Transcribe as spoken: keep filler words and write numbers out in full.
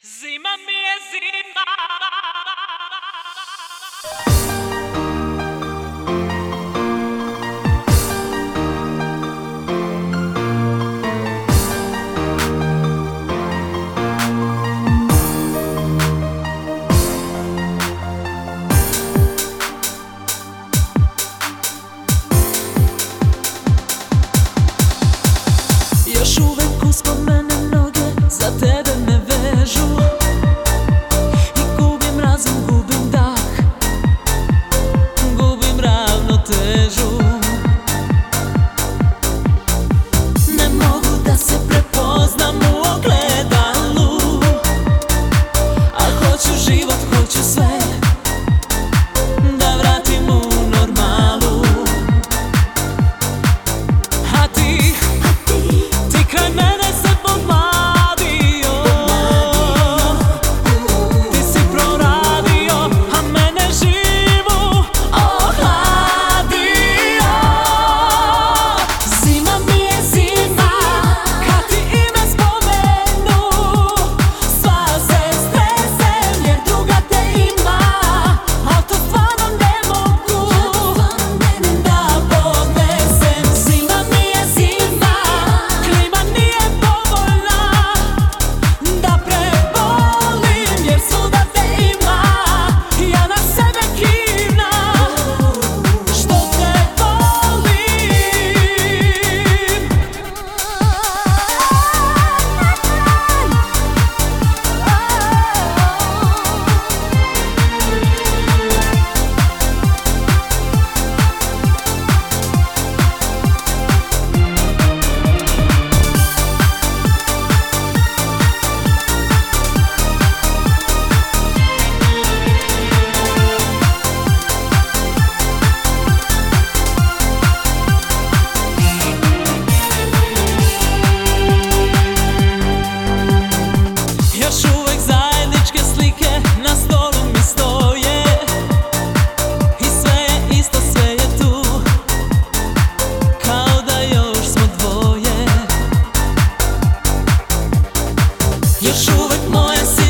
Zima mi je zima. Još uvek uspomene mnoge za tebe me vežu i gubim razum, gubim dah, gubim ravnotežu. Ne mogu da se prepoznam u ogledalu, a hoću život, hoću sve da vratim u normalu. A ti kraj mene se pomladio, ti si proradio, a mene živu ohladio. Zima mi je zima, kad ti ime spomenu, sva se stresem jer druga te ima, al to stvarno ne mogu da podnesem. Zima mi je zima, klima nije dovoljna da prebolim jer svuda te ima, ja na sebe kivnam što te volim. Još uvek zajedničke slike na stolu mi stoje i sve je isto, sve je tu, kao da još smo dvoje. Još uvek moje